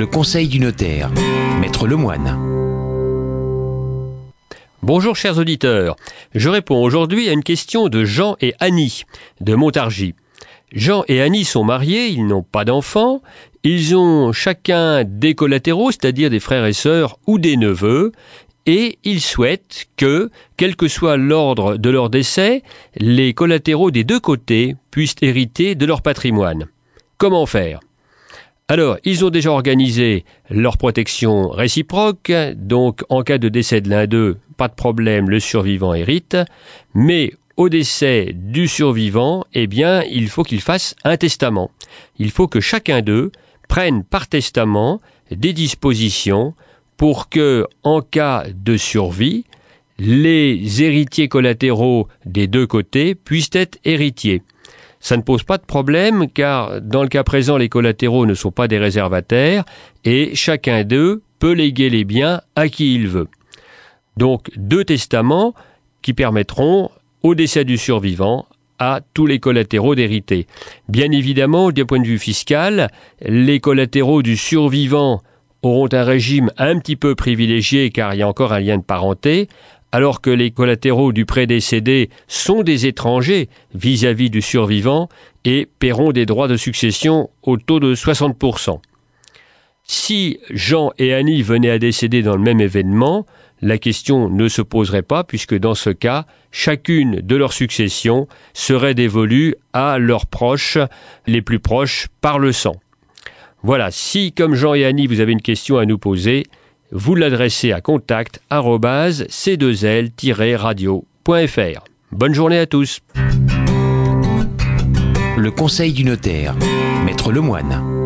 Le conseil du notaire, Maître Lemoine. Bonjour chers auditeurs, je réponds aujourd'hui à une question de Jean et Annie de Montargis. Jean et Annie sont mariés, ils n'ont pas d'enfants, ils ont chacun des collatéraux, c'est-à-dire des frères et sœurs ou des neveux, et ils souhaitent que, quel que soit l'ordre de leur décès, les collatéraux des deux côtés puissent hériter de leur patrimoine. Comment faire ? Alors, ils ont déjà organisé leur protection réciproque, donc en cas de décès de l'un d'eux, pas de problème, le survivant hérite, mais au décès du survivant, eh bien, il faut qu'il fasse un testament. Il faut que chacun d'eux prenne par testament des dispositions pour que, en cas de survie, les héritiers collatéraux des deux côtés puissent être héritiers. Ça ne pose pas de problème car dans le cas présent, les collatéraux ne sont pas des réservataires et chacun d'eux peut léguer les biens à qui il veut. Donc 2 testaments qui permettront au décès du survivant à tous les collatéraux d'hériter. Bien évidemment, d'un point de vue fiscal, les collatéraux du survivant auront un régime un petit peu privilégié car il y a encore un lien de parenté, alors que les collatéraux du prédécédé sont des étrangers vis-à-vis du survivant et paieront des droits de succession au taux de 60%. Si Jean et Annie venaient à décéder dans le même événement, la question ne se poserait pas puisque dans ce cas, chacune de leurs successions serait dévolue à leurs proches, les plus proches par le sang. Voilà, si comme Jean et Annie vous avez une question à nous poser, vous l'adressez à contact@c2l-radio.fr. Bonne journée à tous. Le conseil du notaire, Maître Lemoine.